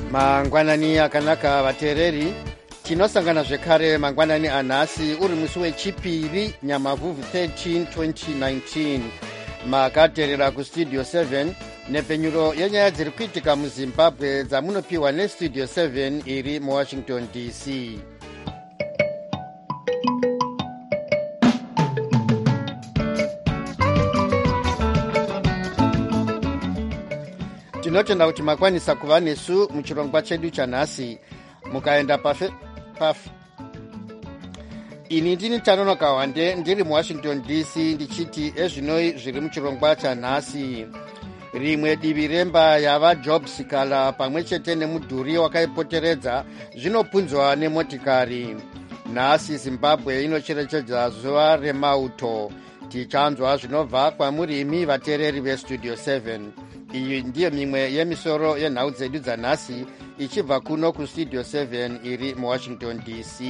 mangwanani akanaka vateereri, tinosangana zvekare mangwanani anhasi uri musi wechipiri nyamavhuvhu 13 2019. makateerera kustudio 7 nepfenyuro yenyaya dziri kuitika muzimbabwe dzamunopiwa nestudio 7 iri muwashington dc. tinotenda kuti makwanisa kuva nesu muchirongwa chedu chanhasi. mukaenda ini ndini Tanonoka Wande ndiri muwashington dc ndichiti ezvinoi zviri muchirongwa chanhasi. rimwe divi remba yava job sikala pamwe chete nemudhuri wakaipoteredza zvinopunzwa nemotikari. nhasi zimbabwe inocherechedza zuva remauto. tichanzwa zvinobva kwamurimi vateereri vestudio 7. iyi ndiyo mimwe yemisoro yenhau dzedu dzanhasi ichibva kuno kustudio 7 iri muwashington dc.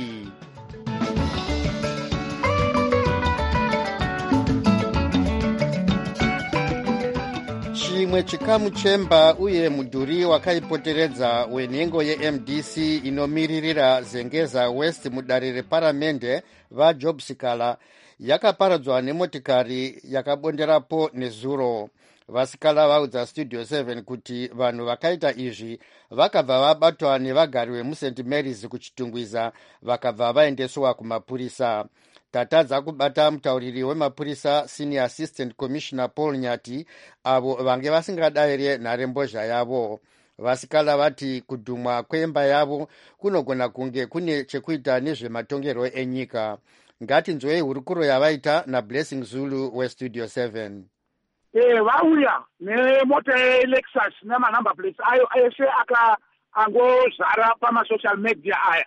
chimwe chikamu chemba uye mudhuri wakaipoteredza wenhengo yemdc inomiririra zengeza west mudare reparamende vajob sikala yakaparadzwa nemotikari yakabonderapo nezuro. vasikala vaudza studio 7 kuti vanhu vakaita izvi vakabva vabatwa nevagari vemust marys kuchitungwiza vakabva vaendeswa kumapurisa. tatadza kubata mutauriri wemapurisa senior assistant commissioner Paul Nyati avo vange vasingadayire nharembozha yavo. vasikala vati kudhumwa kwemba yavo kunogona kunge kune chekuita nezvematongerwo enyika. ngatinzwei hurukuro yavaita naBlessing Zulu westudio 7. vauya nemota yeLexus nemanumber plates ayo ese angozara pamasocial media aya.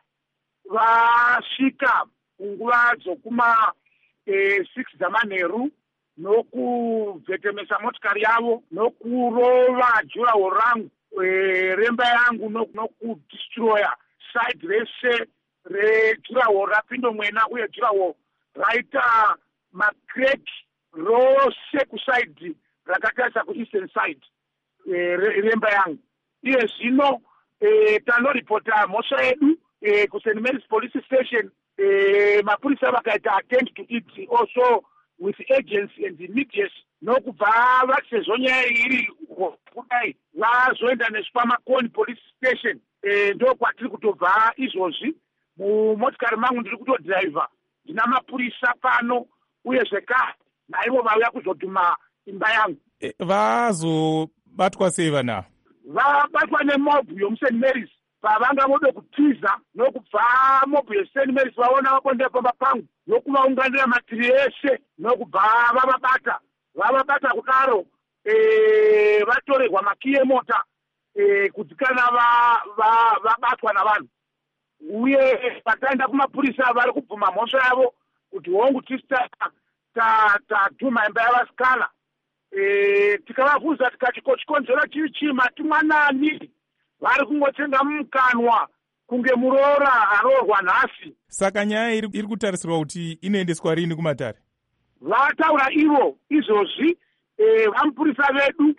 vasvika nguva dzokuma 6 dzamanheru nokubvetemesa motikari yavo nokurova jurawo rangu remba yangu nokudistroya side rese rejurawo rapindo mwena uye jurawo raita makreki rose kusaidi rakatarisa kueastern side remba yangu. iye zvino tanoripota mhosva yedu kuSt Mary's police station. mapurisa vakaita attend to it also with agency and immediate nokubva vasezonyaya iri kudai vazoenda nesu pamakoni police station. ndo kwatiri kutobva izvozvi. mumotikari mangu ndiri kutodhiraivha ndina mapurisa pano uye zvekare naivo vauya kuzodhuma imba yangu. vazobatwa sei vana? vabatwa nemobhu yomuSt Mary's pavanga vode kutiza nokubva mobhu yeSt Mary's vaona vabonde pamba pangu nokuvaunganira matiri ese nokubva vavabata kudaro vatorerwa makiyi emota kudzikana vabatwa navanhu. uye pataenda kumapurisa vari kubvuma mhosva yavo kuti hongu tisi tadhuma imba yavasikana. tikavabvunza tikati ko chikonzero chii matimwanani vari kungotsenga mukanwa kunge muroora aroorwa nhasi. saka nyaya iri kutarisirwa kuti inoendeswa rini kumatare? vataura ivo izvozvi. vamupurisa vedu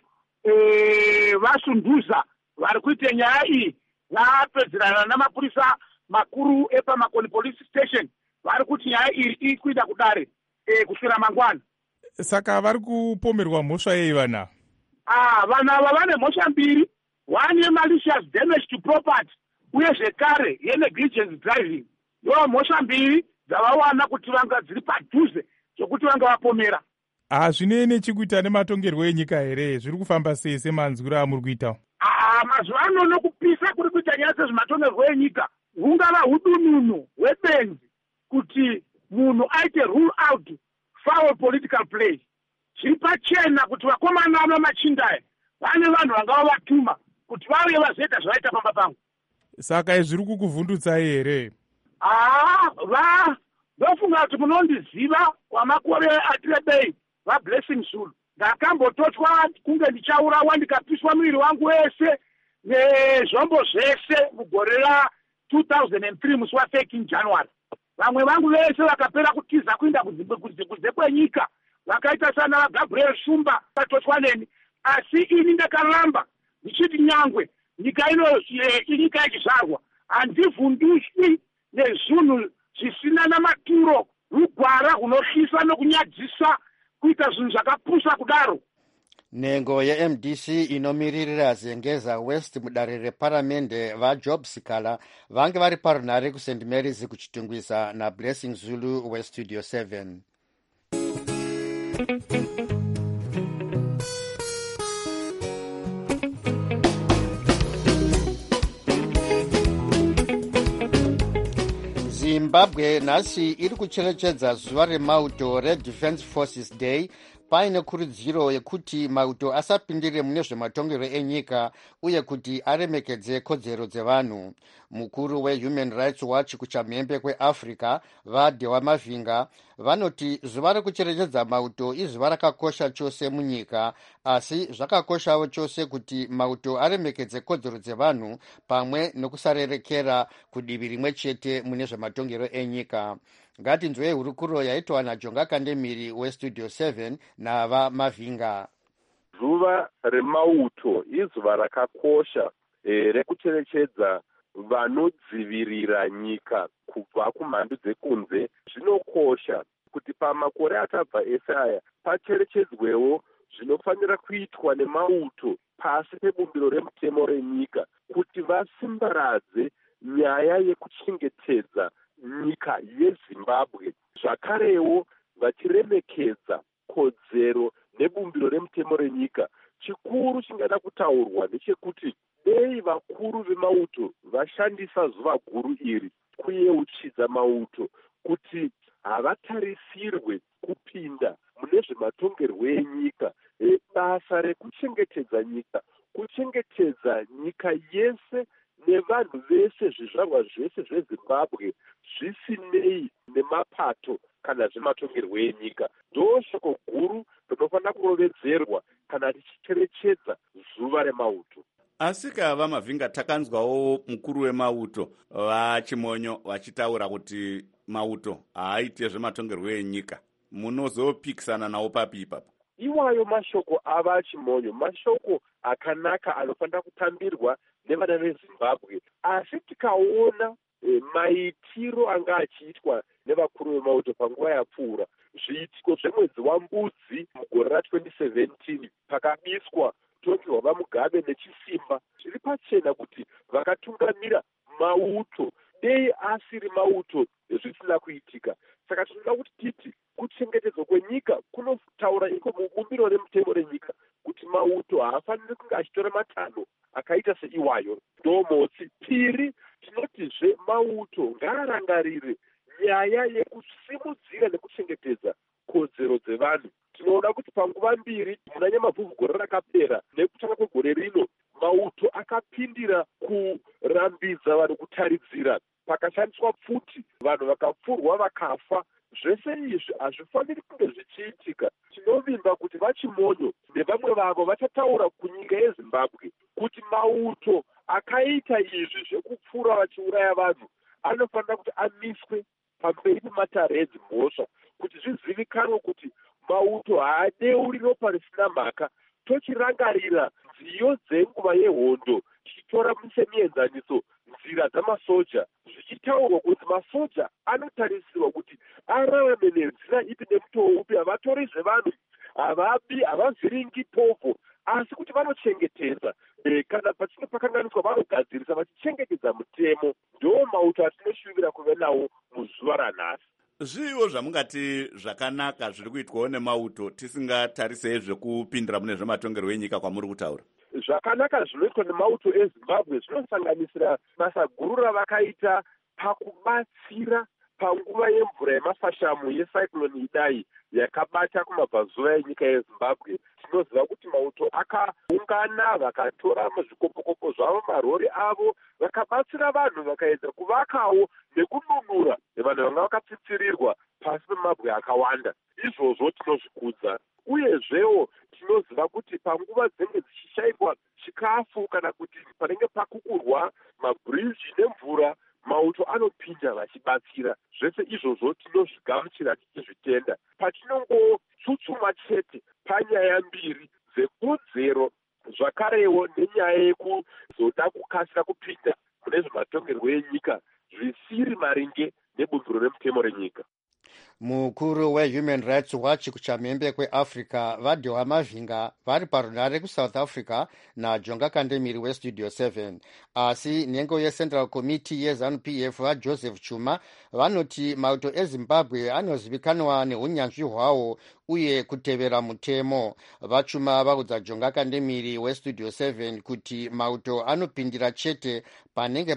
vasunduza vari kuita nyaya iyi vapedzerana namapurisa makuru epamakoni police station vari kuti nyaya iri iri kuita kudare kusvira mangwana. saka vari kupomerwa mhosva yei vana? vanhu ava vane mhosva mbiri. one yemalicious damage to property uye zvekare yenegligence driving. ndo mhosva mbiri dzavawana kuti vanga dziri padhuze zvokuti vanga vapomera. hazvinei nechikuita nematongerwo enyika here? zviri kufamba sei semanzwiro amuri kuita? mazuva ano nokupisa kuri kuita nyaya sezvematongerwo enyika hungava hudununu hwebenzi kuti munhu aite rule out foul political play. zviri pachena kuti vakomana vamachindaya vane vanhu vangava vatuma kuti vauye vazoita zvavaita pamba pangu. saka zviri kukuvhundutsai here? ndofunga kuti munondiziva kwamakore atirebei vaBlessing Zulu. ndakambototwa kunge ndichaurawa ndikapiswa muviri wangu wese nezvombo zvese mugore ra2003 musi wa13 January. vamwe vangu vese vakapera kutiza kuinda kunze kwenyika vakaita sana Gabriel Shumba vatotwa neni. asi ini ndakaramba ndichiti nyangwe nyika ino inyika yechizvarwa. Handivhundushwi nezvinhu zvisina namaturo, rugwara runohlisa nokunyadzisa kuita zvinhu zvakapusa kudaro. Nhengo yeMDC inomiririra Zengeza West mudare reparamende vaJob Sikala vange vari parunhare kuSt Mary's kuchitungwisa naBlessing Zulu weStudio 7. Zimbabwe nhasi iri kucherechedza zuva remauto reDefence Forces Day paine kurudziro yekuti mauto asapindire mune zvematongerwo enyika uye kuti aremekedze kodzero dzevanhu. Mukuru weHuman Rights Watch kuchamhembe kweAfrica vaDewa Mavinga vanoti zuva rekucherechedza mauto izuva rakakosha chose munyika, asi zvakakoshawo chose kuti mauto aremekedze kodzero dzevanhu pamwe nokusarerekera kudivi rimwe chete mune zvematongerwo enyika. Ngatinzwei hurukuro yaitwa naJonga Kandemiri weStudio 7 nava Mavinga. Zuva remauto izuva rakakosha rekucherechedza vanodzivirira nyika kubva kumhando dzekunze. Zvinokosha kuti pamakore atabva ese aya pacherechedzwewo zvinofanira kuitwa nemauto pasi pebumbiro remutemo renyika kuti vasimbaradze nyaya yekuchengetedza nyika yeZimbabwe, zvakarewo vachiremekedza kodzero nebumbiro remutemo renyika. Chikuru chingada kutaurwa ndechekuti dei vakuru vemauto vashandisa zuva guru iri kuyeuchidza mauto kuti havatarisirwe kupinda mune zvematongerwo enyika, basa rekuchengetedza nyika, kuchengetedza nyika yese nevanhu vese, zvizvarwa zvese zveZimbabwe zvisinei nemapato kana zvematongerwo enyika. Ndo shoko guru rinofanira kurovedzerwa kana tichicherechedza zuva remauto. Asika vaMavinga, takanzwawo mukuru wemauto vaChimonyo vachitaura kuti mauto haaite zvematongerwo enyika. Munozopikisana nawo papi ipapo? Iwayo mashoko avaChimonyo, mashoko akanaka anofanira kutambirwa nevana veZimbabwe, asi tikaona maitiro anga achiitwa nevakuru vemauto panguva yapfuura, zviitiko zvemwedzi waMbudzi mugore ra2017 pakabiswa tongerwa vaMugabe nechisimba, zviri pachena kuti vakatungamira mauto dei asiri mauto zvisina kuitika. Saka tinoda kuti titi kuchengetedzwa kwenyika kunotaura iko mubumbiro remutemo renyika kuti mauto haafaniri kunge achitora matanho akaita seiwayo. Ndomotsi piri, tinotizve mauto ngaarangarire nyaya yekusimudzira nekuchengetedza kodzero dzevanhu. Tinoona kuti panguva mbiri muna Nyamavhuvhu gore rakapera nekutanga kwegore rino, mauto akapindira kurambidza vanhu kutaridzira, pakashandiswa pfuti, vanhu vakapfurwa vakafa. Zvese izvi hazvifaniri kunge zvichiitika. Tinovimba kuti vaChimonyo nevamwe vavo vachataura kunyika yeZimbabwe kuti mauto akaita izvi zvekupfura vachiuraya vanhu anofanira kuti amiswe pamberi pematare edzimhosva, kuti zvizivikanwe kuti mauto haadeuri ropa risina mhaka. Tochirangarira nziyo dzenguva yehondo, tichitora semienzaniso nzira dzamasoja, zvichitaurwa kuti masoja anotarisirwa kuti ararame nenzira ipi nemutoo upi, havatori zvevanhu, havabi, havavhiringi povo, asi kuti vanochengetedza kana pachinge pakanganiswa vanogadzirisa vachichengetedza mutemo. Ndo mauto atinoshuvira kuve nawo muzuva ranhasi. Zviwo zvamungati zvakanaka zviri kuitwawo nemauto tisingatarisei zvekupindira mune zvematongerwo enyika kwamuri kutaura? Zvakanaka zvinoitwa nemauto eZimbabwe zvinosanganisira basa guru ravakaita pakubatsira panguva yemvura yemafashamu yecyclone Idai yakabata kumabvazuva enyika yeZimbabwe. Tinoziva kuti mauto akaungana vakatora muzvikopokopo zvavo, marori avo, vakabatsira vanhu, vakaedza kuvakawo nekununura vanhu vanga vakatsitsirirwa pasi pemabwe akawanda. Izvozvo tinozvikudza. Uyezvewo tinoziva kuti panguva dzinenge dzichishayikwa chikafu kana kuti panenge pakukurwa mabhiriji nemvura, mauto anopinda vachibatsira. Zvese izvozvo tinozvigamuchira tichizvitenda. Pachinongotsutsuma chete panyaya mbiri dzekodzero zvakarewo nenyaya yekuzoda kukasira kupinda mune zvematongerwo enyika zvisiri maringe nebumbiro remutemo renyika. Mukuru weHuman Rights Watch kuchamhembe kweAfrica Vadhiwa Mavhinga vari parunare kuSouth Africa naJonga Kandemiri weStudio 7. Asi nhengo yeCentral Committee yeZANU-PF vaJoseph Chuma vanoti mauto eZimbabwe anozivikanwa neunyanzvi hwawo uye kutevera mutemo. Vachuma vaudza Jonga Kandemiri weStudio 7 kuti mauto anopindira chete panenge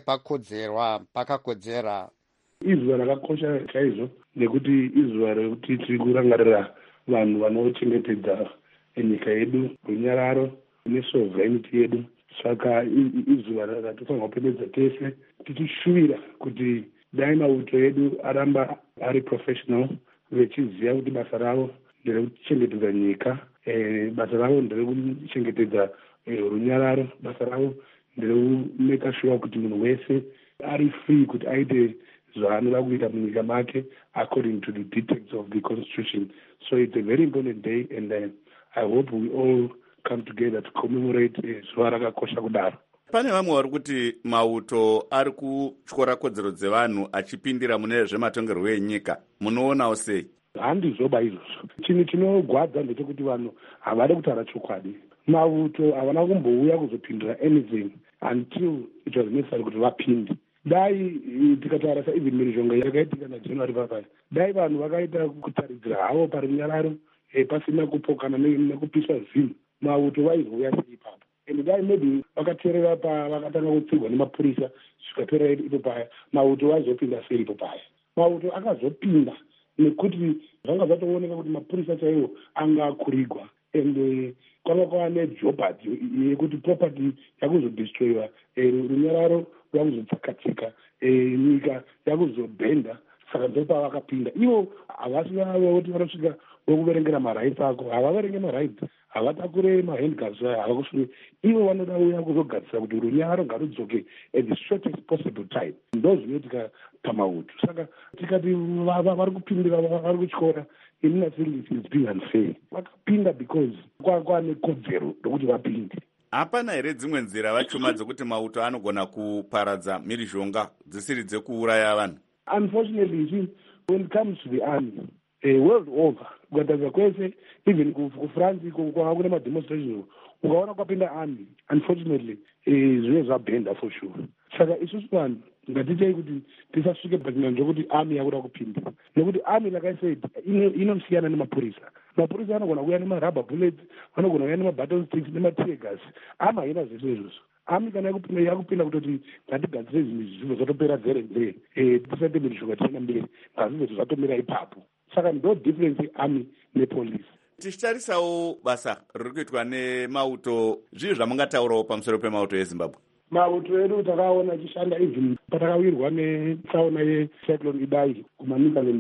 pakakodzera. Izuva rakakosha chaizvo nekuti izuva rekuti tiri kurangarira vanhu vanochengetedza nyika yedu, runyararo nesovereignty yedu. Saka izuva ratofanirwa kupedza tese tichishuvira kuti dai mauto edu aramba ari professional, vechiziva kuti basa ravo nderekuchengetedza nyika, basa ravo nderekuchengetedza runyararo, basa ravo nderekumeka sure kuti munhu wese ari free kuti aite zvaanoda kuita munyika make according to the dictates of the constitution. So it's a very important day, and I hope we all come together to commemorate zuva rakakosha kudaro. Pane vamwe vari kuti mauto ari kutyora kodzero dzevanhu achipindira mune zvematongerwo enyika. Munoonawo sei? Handizoba izvozvo. Chinhu chinogwadza ndechekuti vanhu havadi kutaura chokwadi. Mauto havana kumbouya kuzopindira anything until it was necessary kuti vapinde. Dai tikataura saIvan Mhirizhonga yakaitika naJanuary 5, dai vanhu vakaita kutaridzira havo parunyararo pasina kupokana nekupiswa zvinhu, mauto vaizouya sei ipapo. And dai maybe vakateerera vakatanga kutsirwa nemapurisa zvikapera ipo paya, mauto vaizopinda sei ipo paya. Mauto akazopinda nekuti zvanga zvatooneka kuti mapurisa chaiwo anga akurigwa, and kwanga kwava nejobhati yekuti property yakuzodestroyiwa, runyararo rwakuzotsakatsika, nyika yakuzobhenda. Saka ndopa vakapinda ivo. Havasi kuti vanosvika vokuverengera marights ako, havaverenge marights, havatakure mahandguns, havakusvika. Ivo vanoda uya kuzogadzisa kuti runyararo ngarudzoke at the shortest possible time. Ndo zvinoitika pamauto. Saka tikati vari kupindira, vari kutyora, inini think it's being unfair. Vakapinda because kwane kodzero ndokuti vapinde. Hapana here dzimwe nzira vachuma dzokuti mauto anogona kuparadza mhirizhonga dzisiri dzekuuraya vanhu? Unfortunately, when it comes to the army, world over, kukatadza kwese, even kuFrance kwava kune mademonstrations, ukaona kwapinda army, unfortunately, zvinenge zvabhenda for sure. Saka isusu vanhu ngatichei kuti tisasvike pachina ndokuti army yakuda kupinda, nekuti army like I said inosiyana nemapurisa. Mapurisa anogona kuuya nemarubber bullets, vanogona kuuya nemabattle sticks nematear gas. Army haina zvese izvozvo. Army kana yakupinda kutoti ngatigadzire zvinhu zvibva zvatopera dzere tisati mhirizhonga tichienda mberi, ngazvibve zvatomira ipapo. Saka ndo difference army nepolice. Tichitarisawo basa riri kuitwa nemauto, zvii zvamungataurawo pamusoro pemauto eZimbabwe? Mauto edu takaona achishanda even patakawirwa netsaona yecyclone Idai kumaNicaland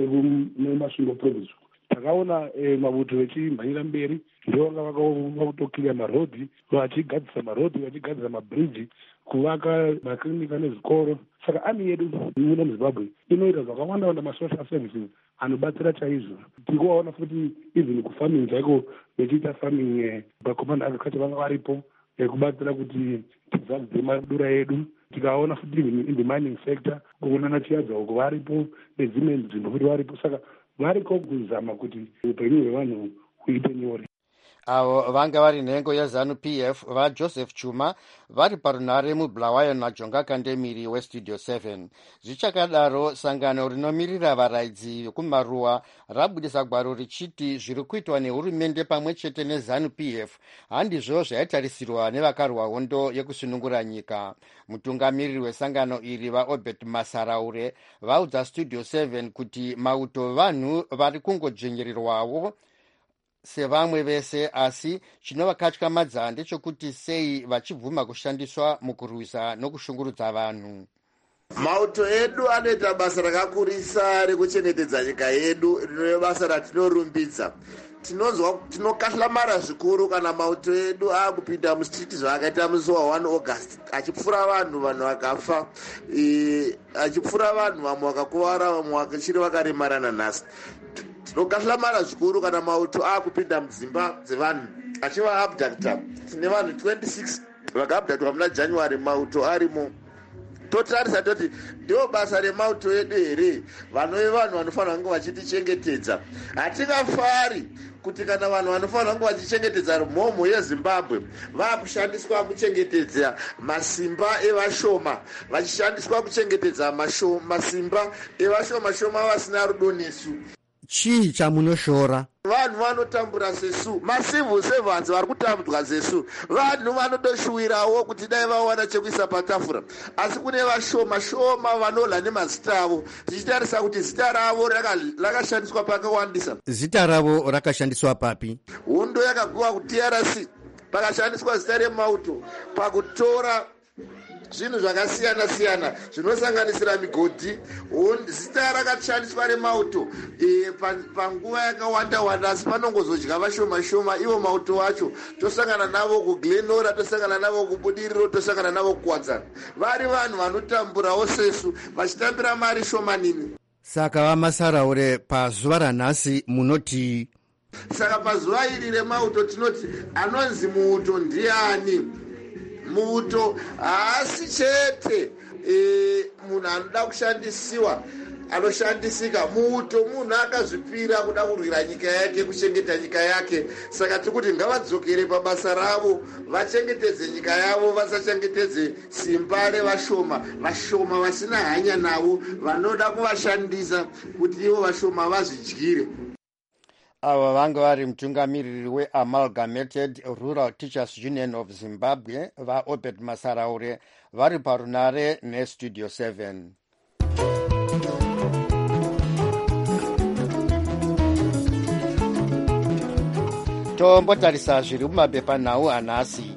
nemasvingo province. Takaona mauto vechimhanyira mberi, ndio vanga vakutokira marodhi, vachigadzisa marodhi, vachigadzisa mabridge, kuvaka maklinika nezvikoro. Saka army yedu muno muZimbabwe inoita zvakawanda masocial services anobatsira chaizvo. Tikuwaona futi even kufarming chaiko vechiita farming, vakomanda agriculture vanga varipo kubatsira kuti tizadzise madura edu. Tikaona futi in the mining sector kuonana chiyadza uko varipo nedzimwe nzvimbo futi varipo. Saka variko kuzama kuti upenyu hwevanhu huite nyore. Avo vanga vari nhengo yeZANU-PF vaJoseph Chuma vari parunare muBulawayo naJonga Kandemiri weStudio 7. Zvichakadaro, sangano rinomirira varaidzi vekumaruwa rabudisa gwaro richiti zviri kuitwa nehurumende pamwe chete neZANU-PF handizvo zvaitarisirwa nevakarwa hondo yekusunungura nyika. Mutungamiriri wesangano iri vaObert Masaraure vaudza Studio 7 kuti mauto vanhu vari kungodzvenyerirwawo sevamwe vese, asi chinovakatyamadza ndechekuti sei vachibvuma kushandiswa mukurwisa nokushungurudza vanhu. Mauto edu anoita basa rakakurisa rekuchengetedza nyika yedu, rino basa ratinorumbidza. Tinokahlamara zvikuru kana mauto edu akupinda mustriti zvakaita musi wa1 August achipfura vanhu vakafa, achipfura vanhu vamwe vakakuvara, vamwe vakachiri vakaremara nanhasi. Tinokahlamara zvikuru kana mauto akupinda mudzimba dzevanhu achivaabducta. Tine vanhu 26 vakaabductwa muna January, mauto arimo. Totarisa toti ndio basa remauto edu here, vanove vanhu vanofanira kunge vachitichengetedza. Hatingafari kuti kana vanhu vanofanira kunge vachichengetedza mhomho yeZimbabwe vakushandiswa kuchengetedza masimba evashoma, vachishandiswa kuchengetedza masimba evashoma shoma vasina rudo nesu. Chii chamunoshora? Vanhu vanotambura sesu, macivil servants vari kutambudzwa sesu, vanhu vanotoshuwirawo kuti dai vawana chekuisa patafura, asi kune vashoma shoma vanohla nemazita avo, tichitarisa kuti zita ravo rakashandiswa pakawandisa. Zita ravo rakashandiswa papi? Hundo yakagwiwa kuTRC, pakashandiswa zita remauto pakutora zvinhu zvakasiyana siyana zvinosanganisira migodhi. Zita rakashandiswa remauto panguva yakawanda wanda, asi panongozodya vashoma shoma. Ivo mauto wacho tosangana navo kuGlenora, tosangana navo kuBudiriro, tosangana navo kuWadzana. Vari vanhu vanotamburawo sesu vachitambira mari shomanini. Saka vamasaraure pazuva ranhasi munoti? Saka pazuva iri remauto tinoti anonzi muuto ndiani? Muuto haasi chete munhu anoda kushandisiwa, anoshandisika. Muuto munhu akazvipira kuda kurwira nyika yake, kuchengeta nyika yake. Saka tikuti ngavadzokere pabasa ravo, vachengetedze nyika yavo, vasachengetedze simba revashoma, vashoma vasina hanya navo, vanoda kuvashandisa kuti ivo vashoma vazvidyire. Ava vanga vari mutungamiriri weAmalgamated Rural Teachers Union of Zimbabwe vaObed Masaraure vari parunare neStudio 7. Tombotarisa zviri mumapepanhau anhasi.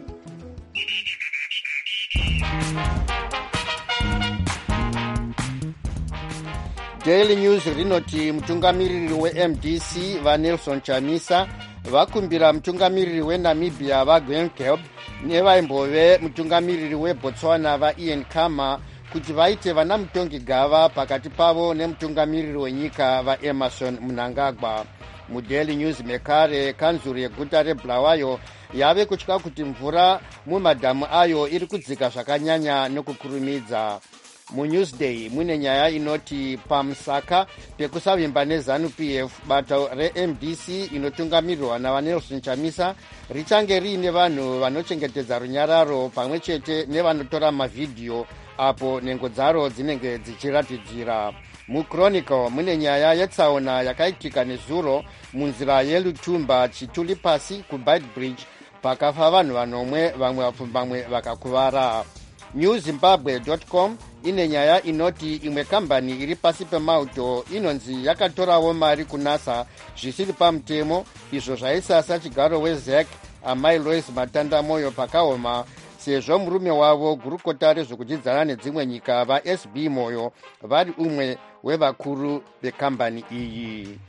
Daily News rinoti mutungamiriri weMDC vaNelson Chamisa vakumbira mutungamiriri weNamibia vaGwen Kelb nevaimbove mutungamiriri weBotswana vaIan Khama kuti vaite vana mutongi gava pakati pavo nemutungamiriri wenyika vaEmerson Mnangagwa. MuDaily News mekare kanzuru yeguta reBulawayo yave kutya kuti mvura mumadhamu ayo iri kudzika zvakanyanya nekukurumidza. MuNewsday mune nyaya inoti pamusaka pekusavimba neZANU-PF bato reMDC inotungamirirwa navaNelson Chamisa richange riine vanhu vanochengetedza runyararo pamwe chete nevanotora mavhidhiyo apo nhengo dzaro dzinenge dzichiratidzira. MuChronicle mune nyaya yetsaona yakaitika nezuro munzira yeLutumba Chitulipasi kuBeitbridge pakafa vanhu vanomwe, vamwe vapfumbamwe vakakuvara. NewZimbabwe.com ine nyaya inoti imwe kambani iri pasi pemauto inonzi yakatorawo mari kunasa zvisiri pamutemo, izvo zvaisasa chigaro weZEC amai Lois Matanda Moyo pakaoma sezvo murume wavo gurukota rezvokudyidzana nedzimwe nyika vaSB Moyo vari umwe wevakuru vekambani iyi.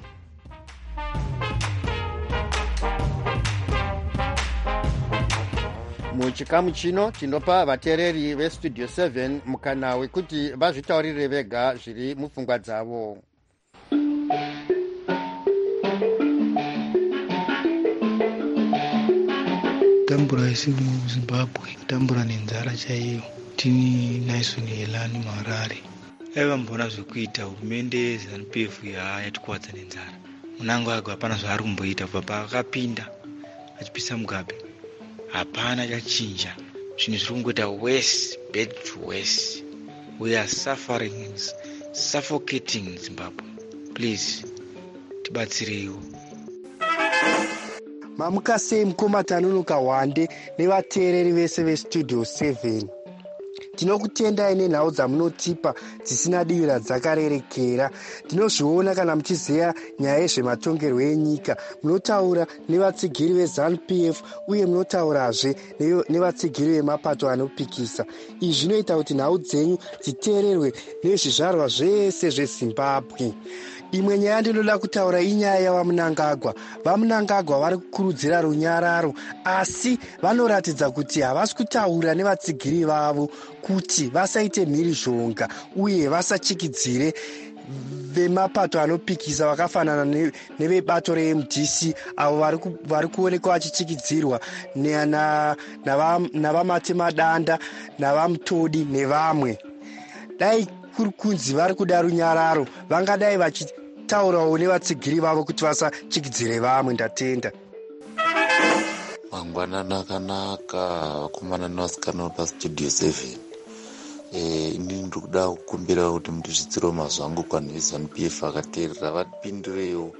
Muchikamu chino tinopa vateereri veStudio 7 mukana wekuti vazvitaurire vega zviri mupfungwa dzavo. Tambura isi muZimbabwe, tambura nenzara chaiyo. Tini Naison Helani Marari. Aiva mbona zvekuita hurumende yeZANU-PF yatikwadza nenzara. Mnangagwa hapana zvaari kumboita baba akapinda achipisa Mugabe. Hapana chachinja. Zvinhu zviri kungoita worse, bad to worse. We are suffering, suffocating in Zimbabwe. Please, tibatsireiwo. Mamuka sei mukoma Tanunuka Wande nevateereri vese veStudio 7. Tinokutendai nenhau dzamunotipa dzisina divira dzakarerekera. Tinozviona kana muchizeya nyaya yezvematongerwo enyika. Munotaura nevatsigiri veZANU-PF uye munotaurazve nevatsigiri vemapato anopikisa. Izvi zvinoita kuti nhau dzenyu dziteererwe nezvizvarwa zvese zveZimbabwe. Imwe nyaya ndinoda kutaura inyaya yavaMnangagwa. VaMnangagwa vari kukurudzira runyararo, asi vanoratidza kuti havasi kutaura nevatsigiri vavo kuti vasaite mhirizhonga uye vasachikidzire vemapato anopikisa vakafanana nevebato reMDC avo vari kuonekwa vachichikidzirwa navamatemadanda navamutodi nevamwe. Dai kuri kunzi vari kuda runyararo, vangadai vachitaurawo nevatsigiri vavo kuti vasachikidzire vamwe. Ndatenda. Mangwanani akanaka vakomana nevasikana pastudio 7. Inini ndiri kuda kukumbira kuti mundisvitsirawo mazwi angu kwanhu veZANU-PF akateerera vatipindirewo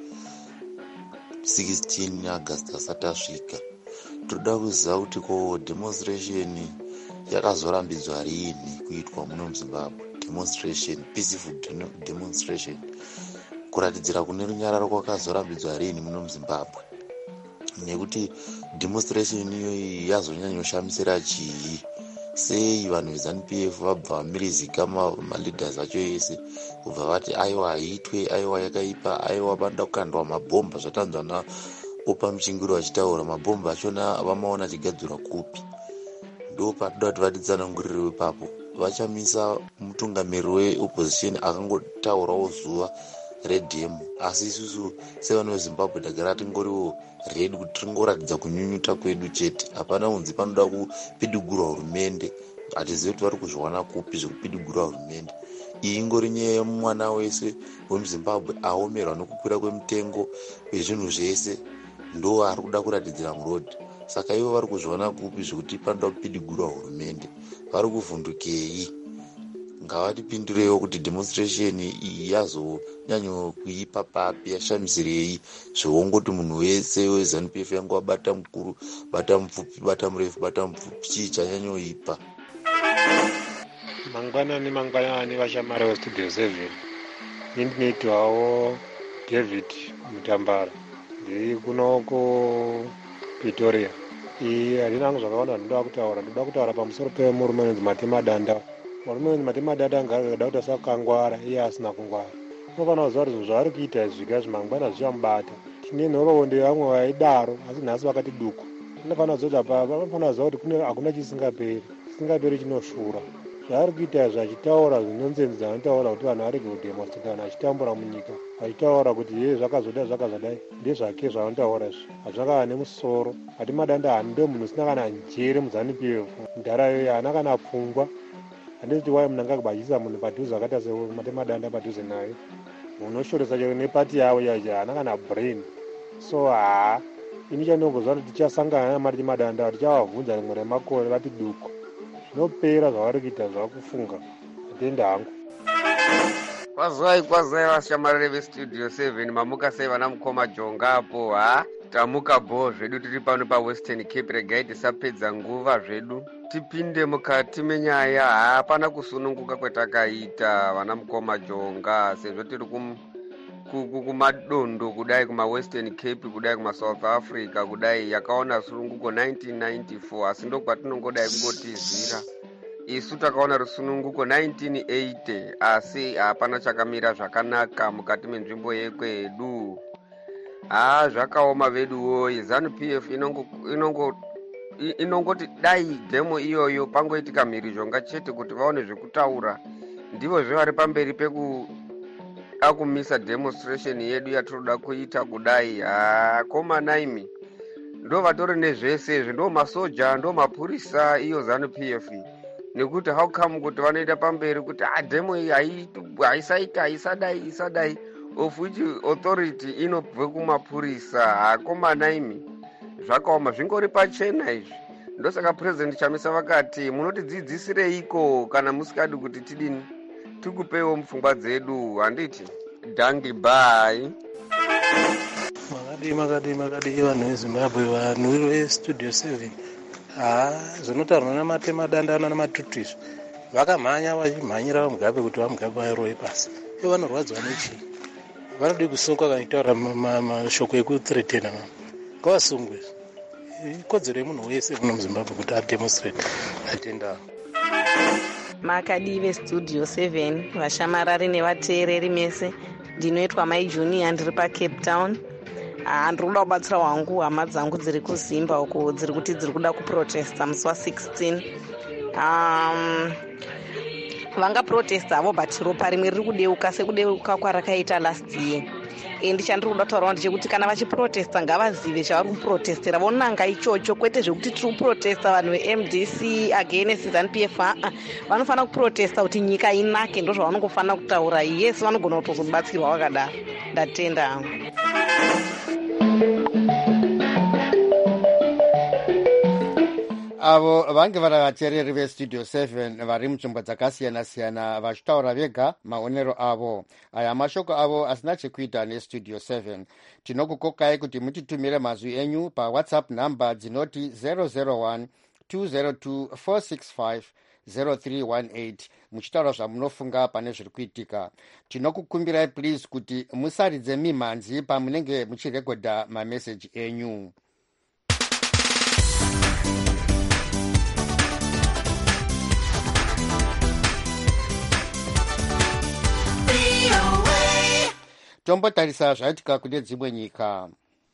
16 August asati asvika. Tinoda kuziva kuti ko demonstration yakazorambidzwa rini kuitwa muno muZimbabwe. Demonstration, peaceful demonstration, kuratidzira kune runyararo kwakazorambidzwa rini muno muZimbabwe, nekuti demonstration iyoyi yazonyanyoshamisira chii. Sei vanhu veZANU-PF vabva vamirizika maleaders acho ese kubva vati aiwa haitwe, aiwa yakaipa, aiwa vanoda kukandwa mabhomba. Zvatanzwa naOpa Muchinguri vachitaura mabhomba achona vamaona achigadzirwa kupi. Ndo patoda kuti vatitsanangurire ipapo. Vachamisa mutungamiri weopposition akangotaurawo zuva redhemo, asi isusu sevanhu veZimbabwe tagara tingoriwo redi kuti tingoratidza kunyunyuta kwedu chete. Hapana unzi panoda kupidigurwa hurumende. Hatizivi kuti vari kuzviwana kupi zvekupidigurwa hurumende. Iyi ingori nyaya yemwana wese wemuZimbabwe aomerwa nokukwira kwemutengo wezvinhu zvese, ndo ari kuda kuratidzira murodhi. Saka ivo vari kuzviwana kupi zvekuti panoda kupidigurwa hurumende? Vari kuvhundukei? Ngavatipindurewo kuti demonstration iyi yazonyanyo kuipa papi, yashamisirei zvewongoti munhu wese weZANU-PF yangu wabata mukuru, bata mupfupi, bata murefu, bata mupfupi, chii chanyanyoipa. Mangwanani vashamari vestudio 7. Ini ndinoitwawo David Mutambara, ndiri kunoko Pretoria. Handina hangu zvakawanda ndinoda kutaura pamusoro pemurume unonzi Matemadanda. Murume unonzi Matemadanda anga akada kuti asakangwara, iye asina kungwara. Unofanira kuziva kuti zvinhu zvaari kuita izvika zvimangwana zvichamubata. Tine nhoroondo vamwe vaidaro, asi nhasi vakati duku. Unofanira kuziva kuti hakuna chisingaperi chinoshura. Zvaari kuita izvi achitaura zvinonzenzi dzavanotaura kuti vanhu varege kudemonstrata, vanhu achitambura munyika, achitaura kuti ye zvakazodai ndezvake zvavanotaura izvi. Hazvakava nemusoro. Matemadanda hando munhu usina kana njere muZANU-PF. Ntarayo haana kana pfungwa. Handisi kuti wai munhu angagadzisa munhu padhuze akaita seMatemadanda padhuze naye. Munhu unoshoresa chero nepati yavo yacho haana kana brain. So ini chandinongozva kuti tichasangana naMatemadanda tichavabvunza rimwe remakore vati duku. Zvinopera zvavari kuita zvakufunga. Atenda hangu. Kwazai vashamarire vestudio 7. Mamuka sei vana mukoma jongapo tamuka bho zvedu tiri pano paWestern Cape. Regai tisapedza nguva zvedu tipinde mukati menyaya. Hapana kusununguka kwetakaita vana mukoma jonga, sezvo tiri kumadondo kudai, kumaWestern Cape kudai, kumaSouth Africa kudai, yakaona sununguko 1994, asi ndokwatinongodai kungotizira. Isu takaona rusununguko 1980, asi hapana chakamira zvakanaka mukati menzvimbo yekwedu. Zvakaoma veduwo. ZANU-PF inongoti dai dhemo iyoyo pangoitika mhirizhonga chete kuti vaone zvekutaura, ndivo zvevari pamberi pekuda kumisa demonstration yedu yatinoda kuita kudai. Komanaimi ndo vatori nezvese izvi, ndo masoja, ndo mapurisa, iyo ZANU-PF. Nekuti how come kuti vanoita pamberi kuti dhemo iyi haisaita, isadai, of which authority inobve kumapurisa. Komanaimi zvakaoma, zvingori pachena izvi. Ndosaka president Chamisa vakati munotidzidzisireiko kana musikadi kuti tidini tikupewo mupfungwa dzedu. Handiti dangi bye. Makadi vanhu veZimbabwe, vanhu vestudio 7. Zvinotaurwa naMatemadanda naMatutu vakamhanya vachimhanyira vaMugabe kuti vaMugabe vairowe pasi. Ivo vanorwadzwa nechii? Vanode kusungwa kana kutaura mashoko ekuthreatena. Ngavasungwe. Ikodzero yemunhu wese muno muZimbabwe kuti ademonstrate. Atenda. Makadi vestudio 7, vashamarari nevateereri mese. Ndinoitwa Mai Junior, ndiri paCape Town. Ndiri kuda kubatsira wangu hama dzangu dziri kuZimba uko dziri kuti dziri kuda kuprotesta musi wa16. vangaprotesta but ropa rimwe riri kudeuka sekudeuka kwarakaita last year. And chandiri kuda kutaura ndechekuti kana vachiprotesta ngavazive chavari kuprotestera vonanga ichocho, kwete zvekuti tiri kuprotesta vanhu veMDC against ZANU-PF. Vanofanira kuprotesta kuti nyika inake, ndo zvavanongofanira kutaura. Yes, vanogona kutozobatsirwa vakadaro. Ndatenda hangu. avo vange vari vateereri vestudio 7 vari munzvimbo dzakasiyana-siyana vachitaura vega maonero avo. aya mashoko avo asina chekuita nestudio 7. tinokukokai kuti mutitumire mazwi enyu pawhatsapp nhamba dzinoti 001 202 465 0318 muchitaura zvamunofunga pane zviri kuitika. tinokukumbirai please kuti musaridze mimhanzi pamunenge muchirekodha mameseji enyu. tombotarisa zvaitika kune dzimwe nyika.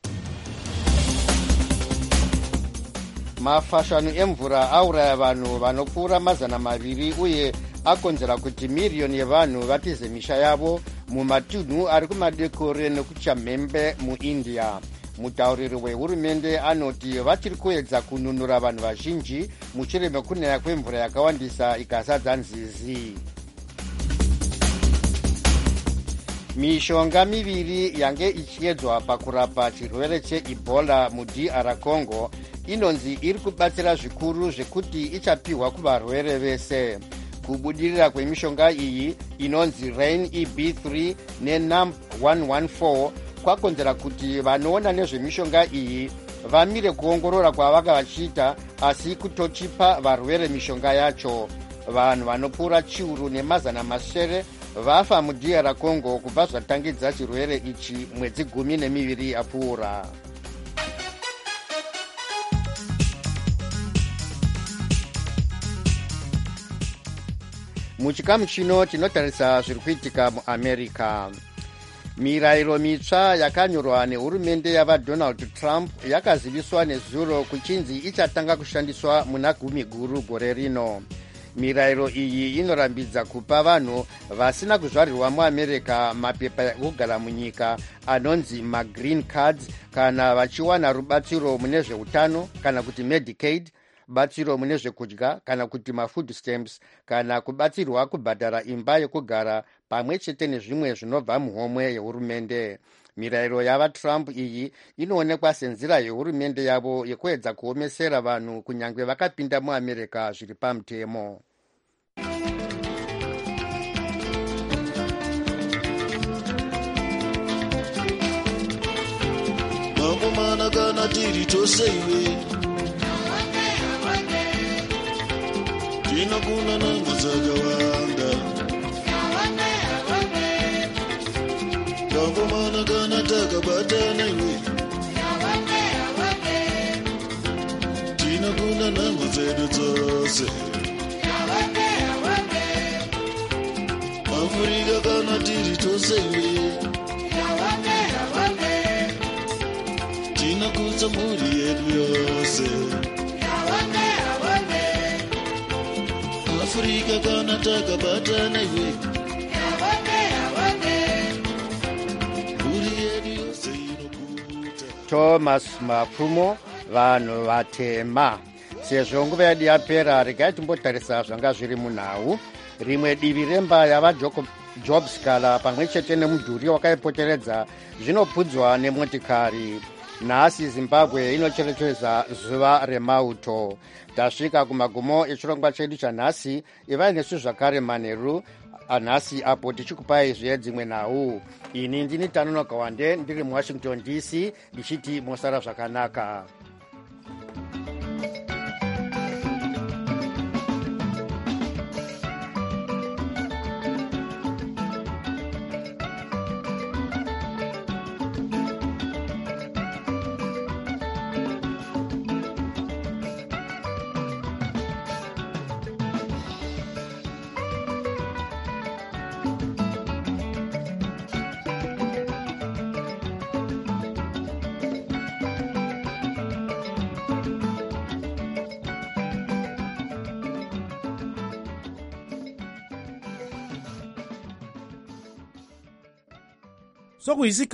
mafashanu emvura auraya vanhu vanopfuura 200 uye akonzera kuti miriyoni yevanhu vatize misha yavo mumatunhu ari kumadekore nekuchamhembe muindia. mutauriri wehurumende anoti vachiri kuedza kununura vanhu vazhinji mushure mekunaya kwemvura yakawandisa ikazadza nzizi. mishonga miviri yange ichiedzwa pakurapa chirwere cheEbola muDR Congo inonzi iri kubatsira zvikuru zvekuti ichapiwa kuvarwere vese. kubudirira kwemishonga iyi inonzi Rain EB3 neNAMP 114 kwakonzera kuti vanoona nezvemishonga iyi vamire kuongorora kwavanga vachiita asi kutochipa varwere mishonga yacho. vanhu vanopfuura chiuru nemazana masere vafa muDR Congo kubva zvatangidza chirwere ichi mwedzi 12 yapfuura. muchikamu chino tinotarisa zviri kuitika muAmerica. mirayiro mitsva yakanyorwa nehurumende yavaDonald Trump yakaziviswa nezuro kuchinzi ichatanga kushandiswa muna 10 gore rino. mirayiro iyi inorambidza kupa vanhu vasina kuzvarirwa muAmerica mapepa ekugara munyika anonzi magreen cards kana vachiwana rubatsiro mune zveutano kana kuti Medicaid, batsiro mune zvekudya kana kuti mafood stamps kana kubatsirwa kubhadhara imba yekugara pamwe chete nezvimwe zvinobva muhomwe yehurumende. mirayiro yavaTrump iyi inoonekwa senzira yehurumende yavo yekuedza kuomesera vanhu kunyange vakapinda muAmerica zviri pamutemo. Makomana kana tiri toseiwe tinokuna nangu dzakawanda makomana kana takabatana iwe tinokuna nangu dzedu dzose Afrika kana tiri toseiwe tinokudza mhuri yedu yose Afrika kana takabatana iwe mhuri yedu yose inokuta. Thomas Mapfumo, vanhu vatema. sezvo nguva yedu yapera, regai timbotarisa zvanga zviri munhau. rimwe divi remba yavaJob Scaler pamwe chete nemudhuri wakaipoteredza zvinopudzwa nemotikari. nhasi Zimbabwe inocherechedza zuva remauto. tasvika kumagumo echirongwa chedu chanhasi. ivai nesu zvakare manheru anhasi apo tichikupai zvedzimwe nhau. ini ndini Tanonoka Wande ndiri muWashington DC ndichiti mosara zvakanaka. sokuyisikhathi